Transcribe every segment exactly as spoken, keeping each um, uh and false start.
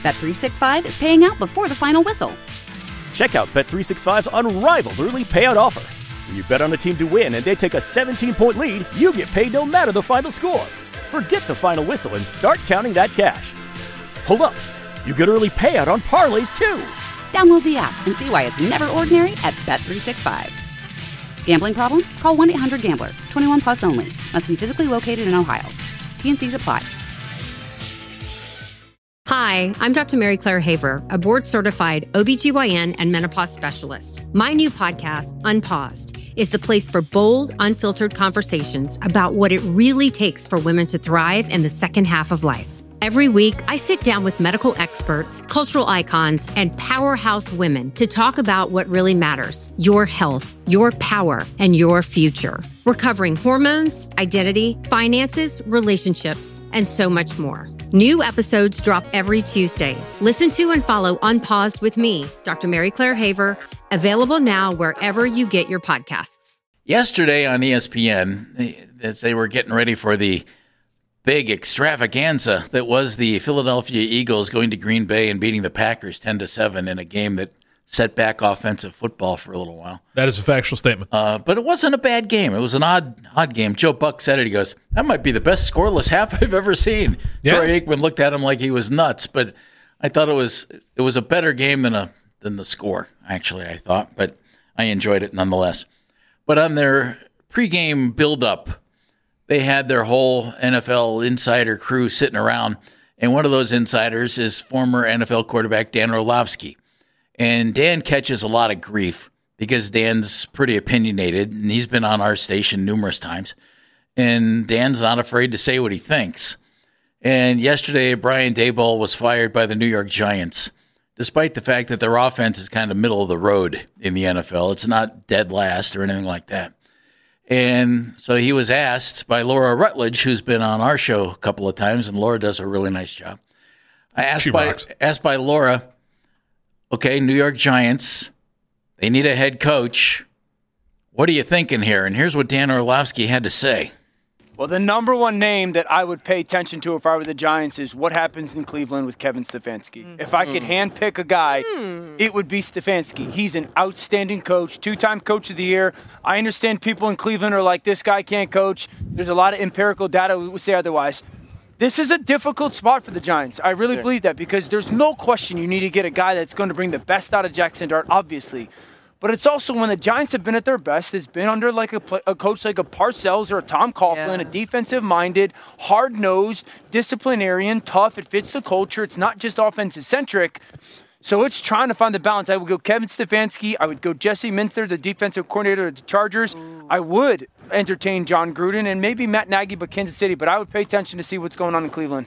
Bet three sixty-five is paying out before the final whistle. Check out Bet three sixty-five's unrivaled early payout offer. When you bet on a team to win and they take a seventeen-point lead, you get paid no matter the final score. Forget the final whistle and start counting that cash. Hold up. You get early payout on parlays, too. Download the app and see why it's never ordinary at Bet three sixty-five. Gambling problem? Call one eight hundred gambler. twenty-one plus only. Must be physically located in Ohio. T N Cs apply. Hi, I'm Doctor Mary Claire Haver, a board-certified O B G Y N and menopause specialist. My new podcast, Unpaused, is the place for bold, unfiltered conversations about what it really takes for women to thrive in the second half of life. Every week, I sit down with medical experts, cultural icons, and powerhouse women to talk about what really matters: your health, your power, and your future. We're covering hormones, identity, finances, relationships, and so much more. New episodes drop every Tuesday. Listen to and follow Unpaused with me, Doctor Mary Claire Haver, available now wherever you get your podcasts. Yesterday on E S P N, as they were getting ready for the big extravaganza that was the Philadelphia Eagles going to Green Bay and beating the Packers ten to seven in a game that set back offensive football for a little while. That is a factual statement. Uh, but it wasn't a bad game. It was an odd odd game. Joe Buck said it. He goes, that might be the best scoreless half I've ever seen. Yeah. Troy Aikman looked at him like he was nuts, but I thought it was it was a better game than a than the score, actually, I thought. But I enjoyed it nonetheless. But on their pregame build-up, they had their whole N F L insider crew sitting around, and one of those insiders is former N F L quarterback Dan Orlovsky. And Dan catches a lot of grief because Dan's pretty opinionated, and he's been on our station numerous times. And Dan's not afraid to say what he thinks. And yesterday, Brian Daboll was fired by the New York Giants, despite the fact that their offense is kind of middle of the road in the N F L. It's not dead last or anything like that. And so he was asked by Laura Rutledge, who's been on our show a couple of times, and Laura does a really nice job. I asked, by, asked by Laura, okay, New York Giants, they need a head coach. What are you thinking here? And here's what Dan Orlovsky had to say. Well, the number one name that I would pay attention to if I were the Giants is what happens in Cleveland with Kevin Stefanski. Mm-hmm. If I could handpick a guy, mm. it would be Stefanski. He's an outstanding coach, two-time coach of the year. I understand people in Cleveland are like, this guy can't coach. There's a lot of empirical data we would say otherwise. This is a difficult spot for the Giants. I really yeah. believe that because there's no question you need to get a guy that's going to bring the best out of Jackson Dart, obviously. But it's also when the Giants have been at their best, it's been under like a, a coach like a Parcells or a Tom Coughlin, yeah. a defensive-minded, hard-nosed, disciplinarian, tough. It fits the culture. It's not just offensive-centric. So it's trying to find the balance. I would go Kevin Stefanski. I would go Jesse Minter, the defensive coordinator of the Chargers. Ooh. I would entertain John Gruden and maybe Matt Nagy, but Kansas City. But I would pay attention to see what's going on in Cleveland.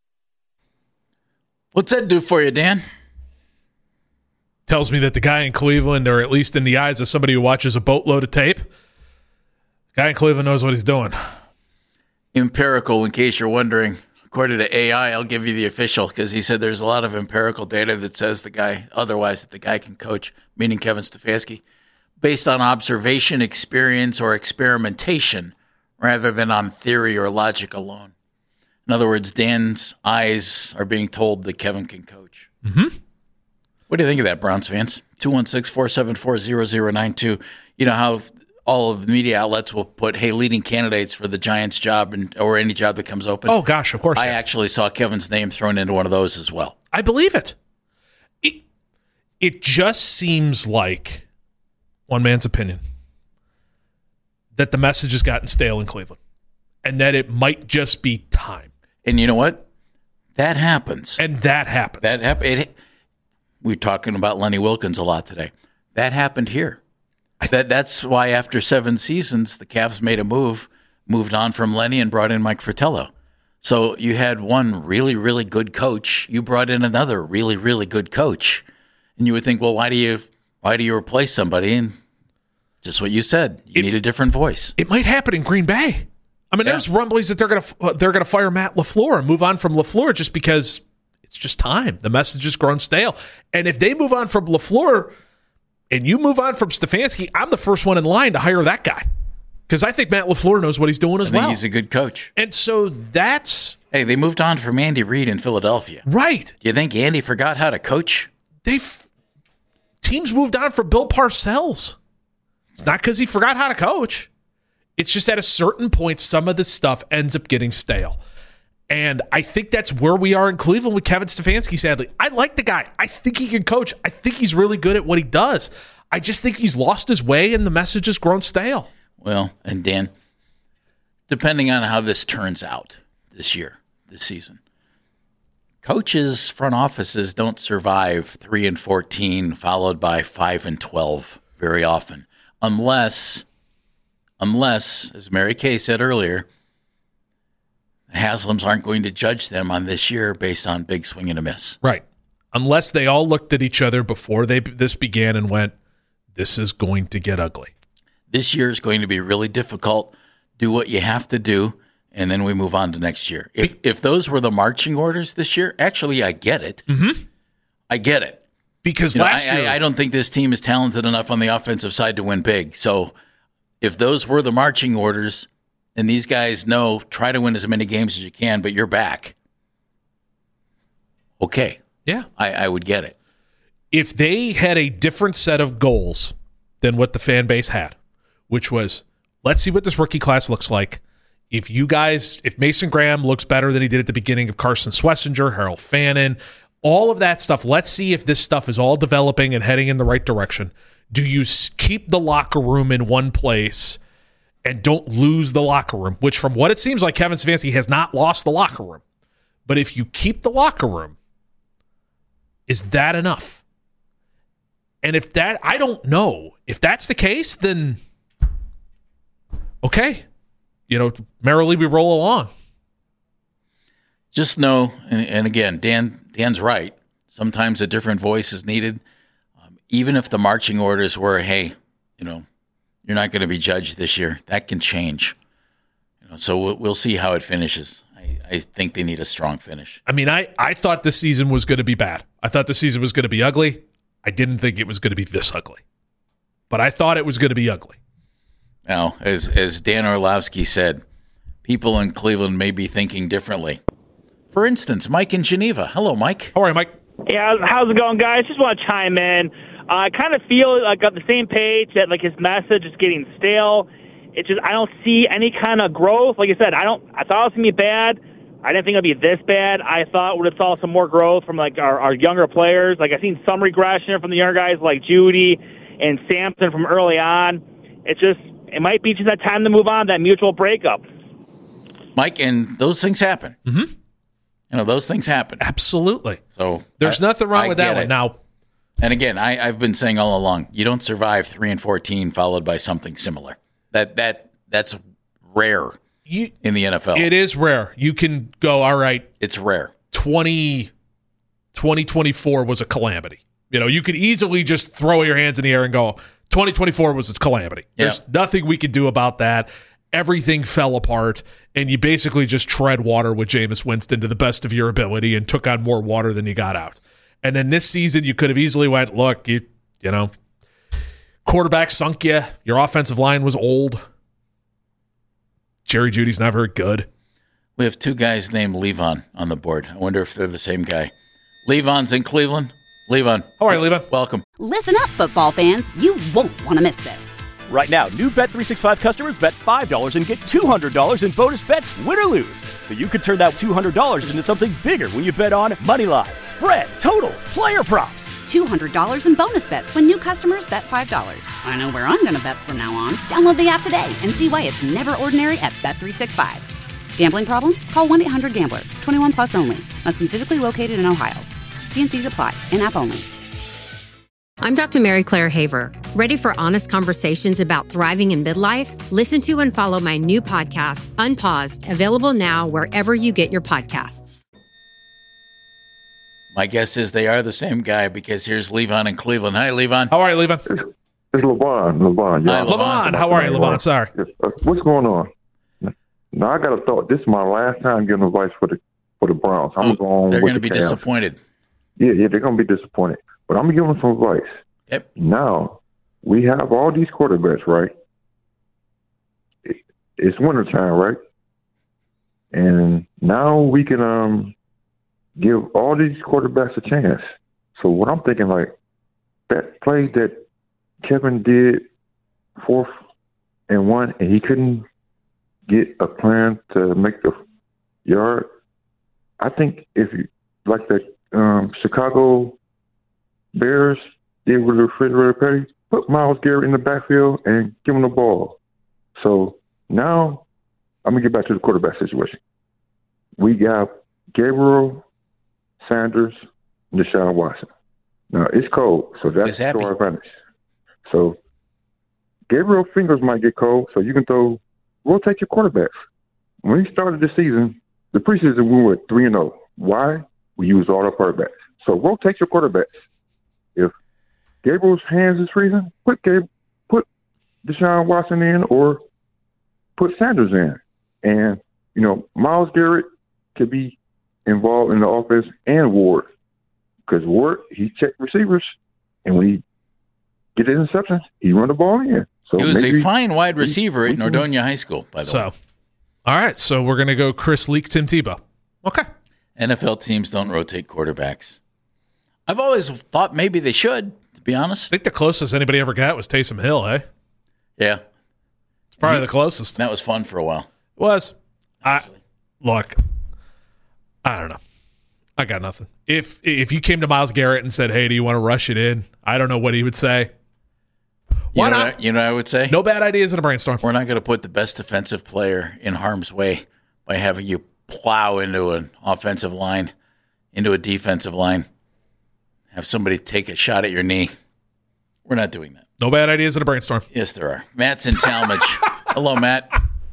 What's that do for you, Dan? Tells me that the guy in Cleveland, or at least in the eyes of somebody who watches a boatload of tape, the guy in Cleveland knows what he's doing. Empirical, in case you're wondering. According to A I, I'll give you the official, because he said there's a lot of empirical data that says the guy, otherwise, that the guy can coach, meaning Kevin Stefanski, based on observation, experience, or experimentation, rather than on theory or logic alone. In other words, Dan's eyes are being told that Kevin can coach. Mm-hmm. What do you think of that, Browns fans? two one six, four seven four, zero zero nine two. You know how all of the media outlets will put, hey, leading candidates for the Giants job and or any job that comes open. Oh, gosh, of course. I yeah. actually saw Kevin's name thrown into one of those as well. I believe it. It, it just seems like, one man's opinion, that the message has gotten stale in Cleveland and that it might just be time. And you know what? That happens. And that happens. That happens. We're talking about Lenny Wilkins a lot today. That happened here. That That's why after seven seasons, the Cavs made a move, moved on from Lenny and brought in Mike Fratello. So you had one really, really good coach. You brought in another really, really good coach. And you would think, well, why do you why do you replace somebody? And just what you said, you it, need a different voice. It might happen in Green Bay. I mean, yeah. there's rumblings that they're going to they're going to fire Matt LaFleur and move on from LaFleur just because it's just time. The message has grown stale. And if they move on from LaFleur and you move on from Stefanski, I'm the first one in line to hire that guy because I think Matt LaFleur knows what he's doing as I think well. He's a good coach. And so that's Hey, they moved on from Andy Reid in Philadelphia. Right. Do you think Andy forgot how to coach? They've teams moved on from Bill Parcells. It's not because he forgot how to coach. It's just at a certain point, some of this stuff ends up getting stale. And I think that's where we are in Cleveland with Kevin Stefanski, sadly. I like the guy. I think he can coach. I think he's really good at what he does. I just think he's lost his way and the message has grown stale. Well, and Dan, depending on how this turns out this year, this season, coaches, front offices don't survive three and fourteen followed by five and twelve very often, unless, unless, as Mary Kay said earlier, the Haslams aren't going to judge them on this year based on big swing and a miss. Right. Unless they all looked at each other before they this began and went, this is going to get ugly. This year is going to be really difficult. Do what you have to do, and then we move on to next year. If if those were the marching orders this year, actually, I get it. Mm-hmm. I get it. Because you know, last I, year... I, I don't think this team is talented enough on the offensive side to win big. So if those were the marching orders, and these guys know, try to win as many games as you can, but you're back, okay. Yeah. I, I would get it. If they had a different set of goals than what the fan base had, which was, let's see what this rookie class looks like. If you guys, if Mason Graham looks better than he did at the beginning of Carson Schlesinger, Harold Fannin, all of that stuff, let's see if this stuff is all developing and heading in the right direction. Do you keep the locker room in one place and don't lose the locker room, which from what it seems like Kevin Stefanski has not lost the locker room. But if you keep the locker room, is that enough? And if that, I don't know. If that's the case, then okay. You know, merrily we roll along. Just know, and, and again, Dan Dan's right. Sometimes a different voice is needed. Um, even if the marching orders were, hey, you know, you're not going to be judged this year, that can change. You know, so we'll, we'll see how it finishes. I, I think they need a strong finish. I mean, I, I thought the season was going to be bad. I thought the season was going to be ugly. I didn't think it was going to be this ugly. But I thought it was going to be ugly. Now, as as Dan Orlovsky said, people in Cleveland may be thinking differently. For instance, Mike in Geneva. Hello, Mike. How are you, Mike? Yeah, how's it going, guys? Just want to chime in. Uh, I kind of feel like on the same page that like his message is getting stale. It's just I don't see any kind of growth. Like I said, I don't. I thought it was gonna be bad. I didn't think it'd be this bad. I thought we'd have saw some more growth from like our, our younger players. Like I've seen some regression from the younger guys like Judy and Sampson from early on. It's just it might be just that time to move on, that mutual breakup. Mike, and those things happen. Mm-hmm. You know, those things happen. Absolutely. So there's I, nothing wrong I with that it. one. Now, and again, I, I've been saying all along, you don't survive three and fourteen followed by something similar. That that that's rare you, in the N F L. It is rare. You can go, all right. It's rare. twenty, twenty twenty-four was a calamity. You know, you could easily just throw your hands in the air and go, twenty twenty-four was a calamity. There's yeah. nothing we could do about that. Everything fell apart, and you basically just tread water with Jameis Winston to the best of your ability and took on more water than you got out. And then this season, you could have easily went, look, you you know, quarterback sunk you. Your offensive line was old. Jerry Jeudy's not very good. We have two guys named Levon on the board. I wonder if they're the same guy. Levon's in Cleveland. Levon. All right, Levon. Welcome. Listen up, football fans. You won't want to miss this. Right now, new Bet three sixty-five customers bet five dollars and get two hundred dollars in bonus bets, win or lose. So you could turn that two hundred dollars into something bigger when you bet on moneyline, spread, totals, player props. two hundred dollars in bonus bets when new customers bet five dollars. I know where I'm going to bet from now on. Download the app today and see why it's never ordinary at Bet three sixty-five. Gambling problem? Call one eight hundred gambler. twenty-one plus only. Must be physically located in Ohio. T and C's apply. In-app only. I'm Doctor Mary Claire Haver. Ready for honest conversations about thriving in midlife? Listen to and follow my new podcast, Unpaused, available now wherever you get your podcasts. My guess is they are the same guy because here's Levon in Cleveland. Hi, Levon. How are you, Levon? It's, it's LeVon. LeVon. Hi, Yeah. Levon, how are you, Levon? Sorry. Uh, what's going on? Now I got a thought. This is my last time giving advice for the for the Browns. I'm Oh, going. they're going to be Cavs. disappointed. Yeah, yeah, they're going to be disappointed. But I'm going to give them some advice. Yep. Now we have all these quarterbacks, right? It, it's wintertime, right? And now we can um, give all these quarterbacks a chance. So what I'm thinking, like, that play that Kevin did fourth and one, and he couldn't get a plan to make the yard. I think if you, like the um, Chicago Bears did with the refrigerator Petty, put Myles Garrett in the backfield and give him the ball. So now I'm going to get back to the quarterback situation. We got Gabriel, Sanders, and Deshaun Watson. Now, it's cold, so that's to our advantage. So Gabriel fingers might get cold, so you can throw, rotate your quarterbacks. When he started the season, the preseason, we were three and oh. Why? We used all our quarterbacks. So rotate your quarterbacks. If Gabriel's hands is freezing, put Gabe, put Deshaun Watson in or put Sanders in. And, you know, Myles Garrett could be involved in the offense and Ward. Because Ward, he checked receivers, and when he get the interceptions, he run the ball in. So he was maybe, a fine wide receiver at Nordonia High School, by the so, way. All right, so we're going to go Chris Leak, Tim Tebow. Okay. N F L teams don't rotate quarterbacks. I've always thought maybe they should, to be honest. I think the closest anybody ever got was Taysom Hill, eh? Yeah. It's probably he, the closest. That was fun for a while. It was. I, look, I don't know. I got nothing. If if you came to Myles Garrett and said, hey, do you want to rush it in? I don't know what he would say. Why you know not? What I, you know what I would say? No bad ideas in a brainstorm. We're not going to put the best defensive player in harm's way by having you plow into an offensive line, into a defensive line, have somebody take a shot at your knee. We're not doing that. No bad ideas in a brainstorm. Yes, there are. Matt's in Talmadge. Hello, Matt.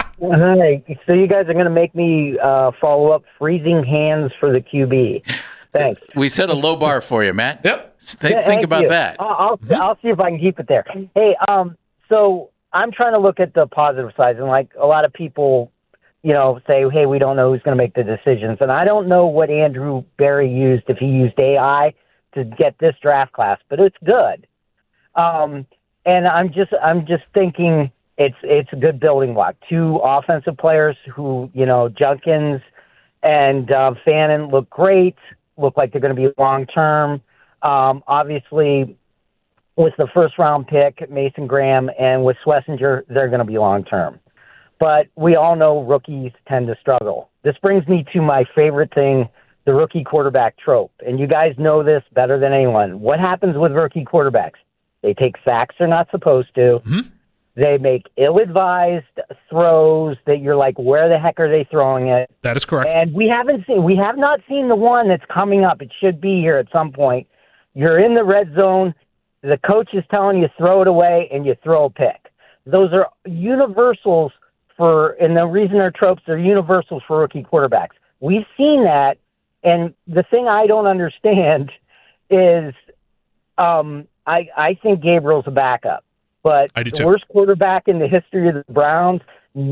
Hi. So you guys are going to make me uh, follow up freezing hands for the Q B. Thanks. We set a low bar for you, Matt. Yep. Think, yeah, think about you. that. I'll, I'll, I'll see if I can keep it there. Hey, um, so I'm trying to look at the positive side, and like a lot of people, you know, say, hey, we don't know who's going to make the decisions. And I don't know what Andrew Berry used, if he used A I to get this draft class, but it's good. Um, and I'm just, I'm just thinking it's, it's a good building block. Two offensive players who, you know, Junkins and uh, Fannin look great, look like they're going to be long-term. Um, obviously, with the first-round pick, Mason Graham, and with Schlesinger, they're going to be long-term. But we all know rookies tend to struggle. This brings me to my favorite thing, the rookie quarterback trope. And you guys know this better than anyone. What happens with rookie quarterbacks? They take sacks they're not supposed to. Mm-hmm. They make ill-advised throws that you're like, where the heck are they throwing it? That is correct. And we haven't seen, we have not seen the one that's coming up. It should be here at some point. You're in the red zone. The coach is telling you throw it away, and you throw a pick. Those are universals for, and the reason they're tropes, they're universals for rookie quarterbacks. We've seen that, and the thing I don't understand is um, I, I think Gabriel's a backup. But I do the too. worst quarterback in the history of the Browns?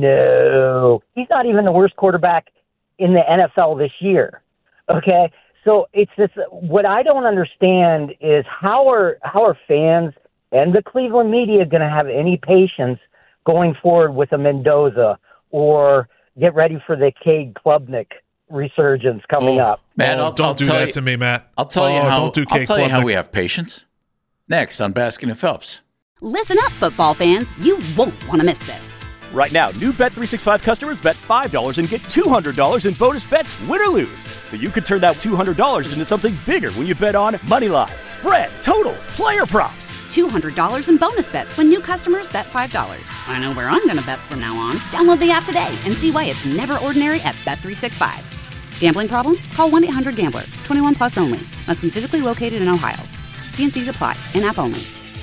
No. He's not even the worst quarterback in the N F L this year. Okay? So it's this, what I don't understand is how are how are fans and the Cleveland media going to have any patience going forward with a Mendoza or get ready for the Cade Klubnik resurgence coming oh, up? Matt, oh, I'll, don't I'll do tell that you, to me, Matt. I'll tell oh, you how. Don't do I'll Cade tell you how Klubnik. we have patience. Next on Baskin and Phelps. Listen up, football fans. You won't want to miss this. Right now, new Bet three sixty-five customers bet five dollars and get two hundred dollars in bonus bets, win or lose. So you could turn that two hundred dollars into something bigger when you bet on moneyline, spread, totals, player props. two hundred dollars in bonus bets when new customers bet five dollars. I know where I'm going to bet from now on. Download the app today and see why it's never ordinary at Bet three sixty-five. Gambling problem? Call one eight hundred gambler. twenty-one plus only. Must be physically located in Ohio. T and C's apply. In-app only.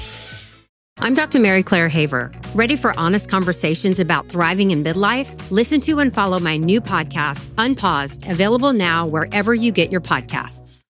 I'm Doctor Mary Claire Haver. Ready for honest conversations about thriving in midlife? Listen to and follow my new podcast, Unpaused, available now wherever you get your podcasts.